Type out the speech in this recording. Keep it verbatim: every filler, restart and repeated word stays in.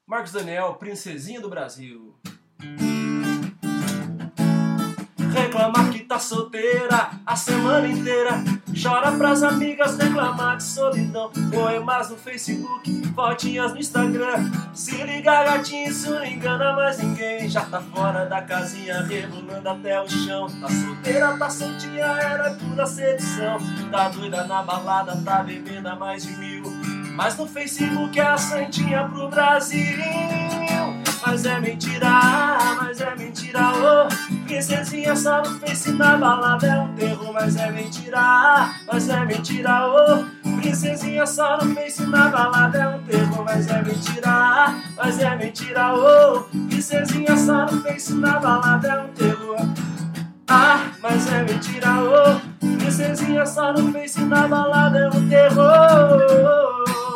Marcos Daniel, Princesinha do Brasil. Reclamar que tá solteira a semana inteira, chora pras amigas reclamar de solidão. Poemas no Facebook, fotinhas no Instagram. Se liga, gatinho, isso não engana mais ninguém. Já tá fora da casinha, rebolando até o chão. Tá solteira, tá soltinha, era pura sedução. Tá doida na balada, tá bebendo a mais de mil. Mas no Facebook é a santinha pro Brasil. Mas é mentira, mas é mentira, oh. Princesinha só no Face, na balada é um terror. Mas é mentira, mas é mentira, oh. Princesinha só no Face, na balada é um terror. Mas é mentira, mas é mentira, oh. Princesinha só no Face, na balada é um terror. Ah, mas é mentira, oh. Princesinha só no Face, na balada é um terror.